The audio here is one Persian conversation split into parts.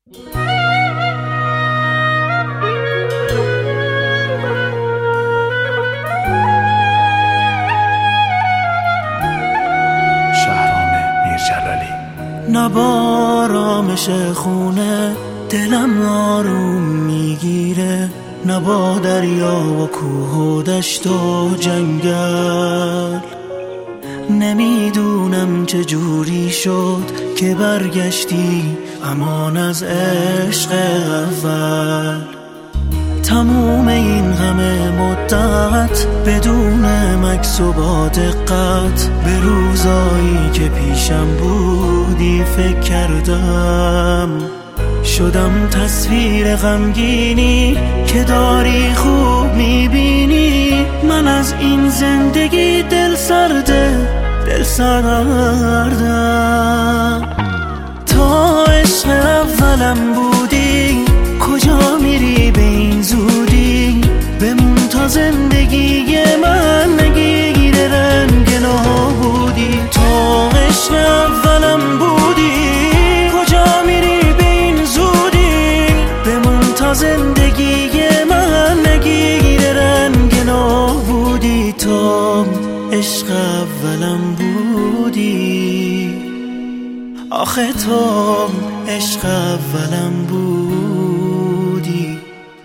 نبارامش خونه دلم آروم میگیره، نبا دریا و کوه و دشت و جنگل. نمیدونم چه جوری شد که برگشتی امان از عشق اول. تموم این همه مدت بدون مکث و با دقت به روزایی که پیشم بودی فکر کردم. شدم تصویر غمگینی که داری خوب میبینی. من از این زندگی دل سردم. تا عشق اولم بودی کجا میری به این زودی؟ بمون تا زندگی من نگیره رنگ نابودی. تا عشق اولم بودی کجا میری به این زودی؟ بمون تا زندگی من نگیره رنگ نابودی. تا عشق اولم بودی، آخه تو عشق اولم بودی.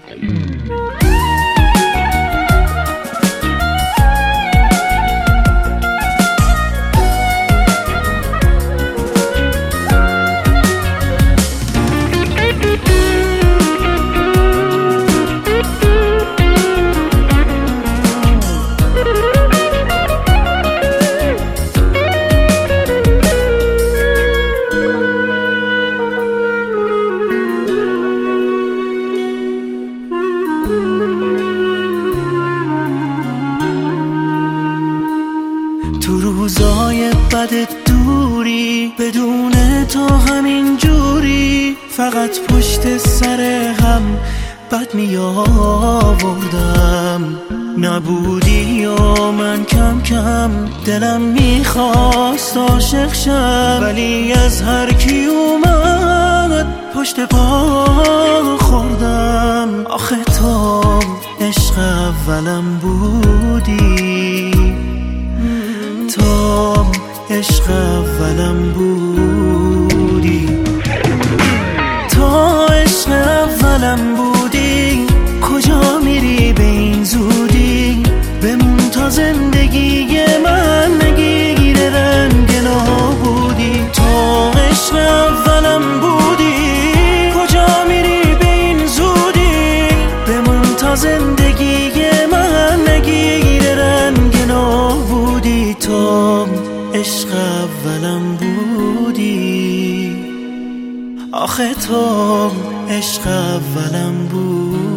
تو روزای بد دوری بدون تو همین جوری فقط پشت سر هم بد می آوردم. نبودی و من کم کم دلم میخواست عاشق شم، ولی از هر کی اومد پشت پا خوردم. آخه تو عشق اولم بودی، تو عشق اولم بودی. تو عشق اولم بودی کجا میری به این زودی؟ بمون تا زندگی من نگیره رنگ نابودی. تو عشق اولم بودی کجا میری به این زودی؟ بمون تا زندگی من نگیره رنگ نابودی. تو عشق اولم بودی، آخه تو عشق اولم بود.